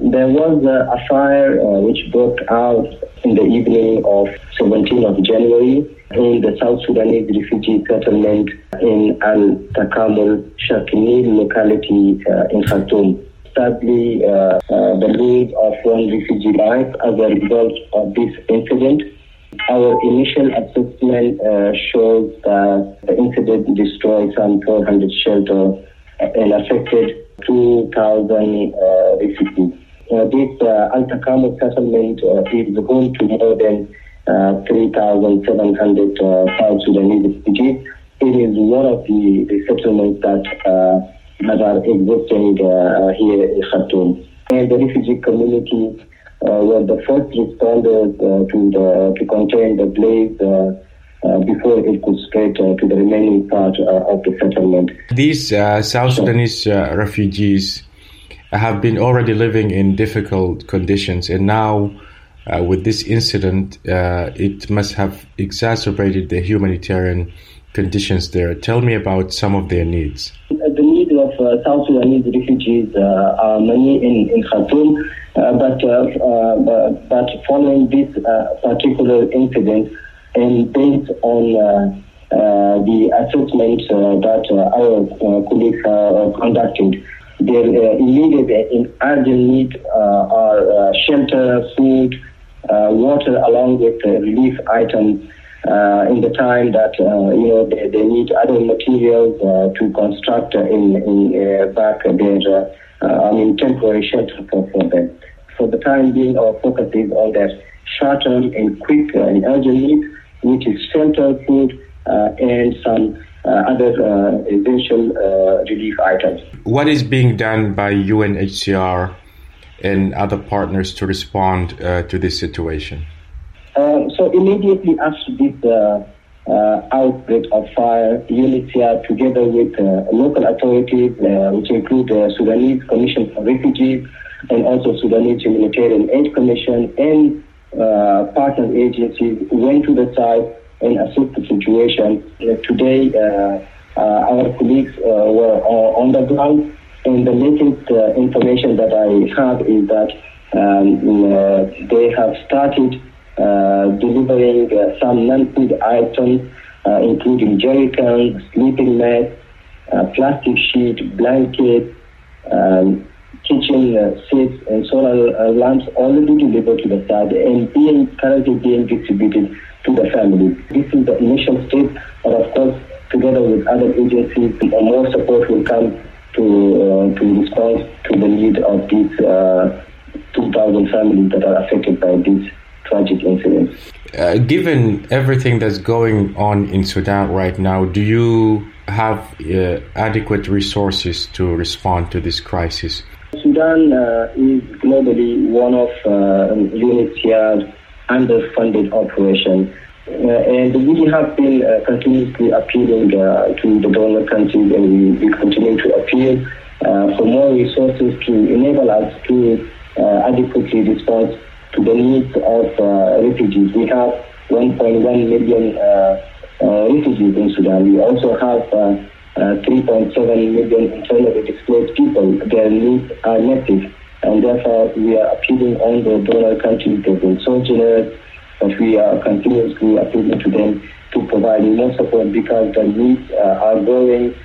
There was a fire which broke out in the evening of 17th of January in the South Sudanese refugee settlement in Al-Takamul Shaknil locality in Khartoum. Sadly, the loss of one refugee life as a result of this incident. Our initial assessment shows that the incident destroyed some 400 shelters and affected 2,000 refugees. This Al-Takamul settlement is home to more than 3,700 South Sudanese refugees. It is one of the settlements that are existing here in Khartoum. And the refugee community were the first responders to contain the blaze before it could spread to the remaining part of the settlement. These South Sudanese refugees have been already living in difficult conditions, and now with this incident, it must have exacerbated the humanitarian conditions there. Tell me about some of their needs. The needs of South Sudanese refugees are many in Khartoum, but following this particular incident and based on the assessment that our colleagues conducted, their immediate and urgent needs are shelter, food, water, along with relief items in the time that they need other materials to construct back their temporary shelter for them. For the time being, our focus is on their short-term and quick and urgent needs, which is shelter, food, and some other essential relief items. What is being done by UNHCR and other partners to respond to this situation? So immediately after this outbreak of fire, UNHCR, together with local authorities, which include the Sudanese Commission for Refugees and also Sudanese Humanitarian Aid Commission and partner agencies, went to the site and assess the situation. Today, our colleagues were on the ground, and the latest information that I have is that they have started delivering some non-food items, including jerry cans, sleeping mats, plastic sheet, blankets, kitchen sets, and solar lamps already delivered to the site and currently being distributed to the families. This is the initial step, but of course, together with other agencies, more support will come to respond to the need of these 2,000 families that are affected by this tragic incident. Given everything that's going on in Sudan right now, do you have adequate resources to respond to this crisis? Sudan is globally one of UNHCR's underfunded operations. And we have been continuously appealing to the donor countries, and we continue to appeal for more resources to enable us to adequately respond to the needs of refugees. We have 1.1 million refugees in Sudan. We also have 3.7 million internally displaced people. Their needs are massive, and therefore we are appealing on the donor countries. They've been so generous, but we are continuously appealing to them to provide more support because the needs are growing.